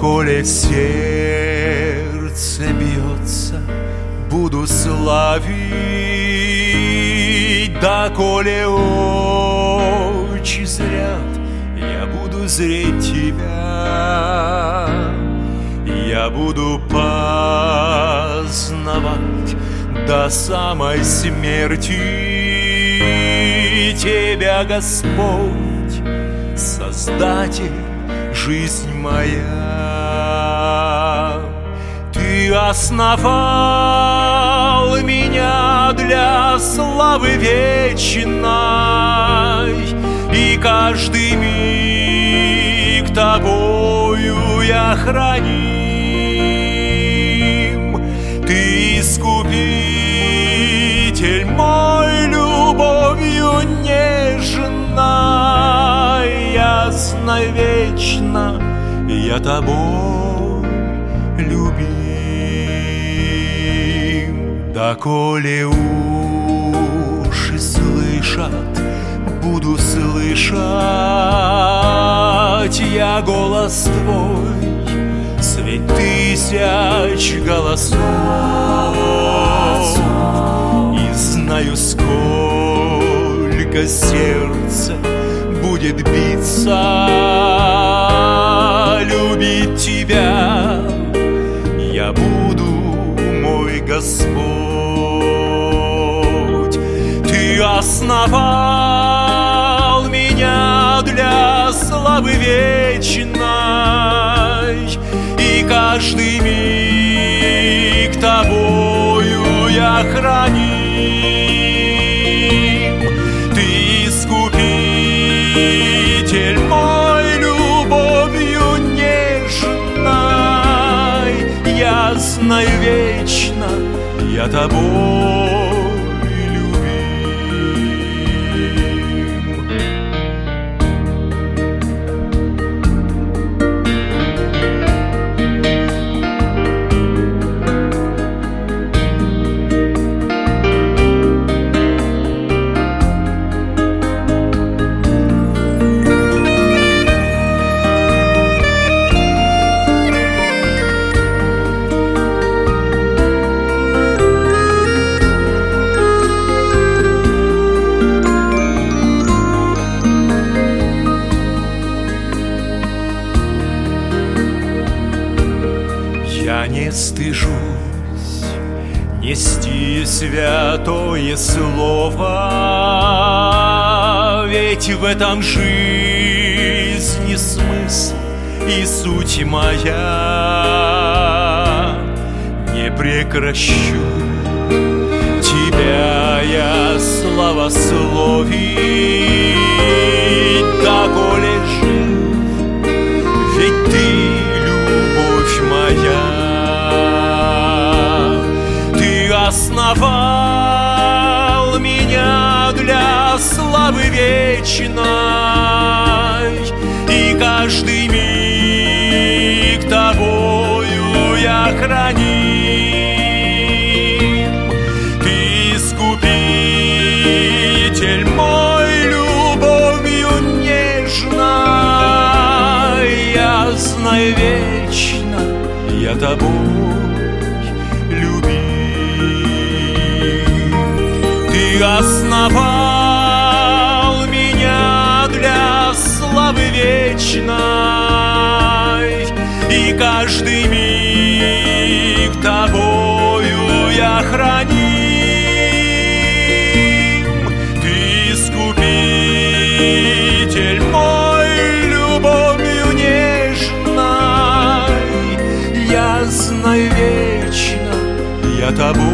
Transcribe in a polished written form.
Доколе сердце бьется, буду славить. Доколе очи зрят, я буду зреть тебя. Я буду познавать до самой смерти Тебя, Господь, Создатель, жизнь моя. Ты основал меня для славы вечной, и каждый миг Тобою я храним. Ты искупитель мой, любовью нежной, ясно, вечно я Тобой любим. Доколе уши слышат, буду слышать я голос Твой, свет тысяч голосов. И знаю, сколько сердце будет биться, любить Тебя я буду, мой Господь. Ты основал меня для славы вечной, и каждый миг Тобою я храним. Ты искупитель мой, любовью нежной, ясно и вечно я Тобой Я не стыжусь нести святое слово, ведь в этом жизни смысл и суть моя. Не прекращу Тебя я славословить, доколе жив, ведь Ты любовь моя. Основал меня для славы вечной, и каждый миг Тобою я храним. Ты искупитель мой, любовью нежной, ясно и вечно я Тобой любим. Ты основал меня для славы вечной, и каждый миг Тобою я храним. Ты искупитель мой, любовью нежной, ясно и вечно я Тобой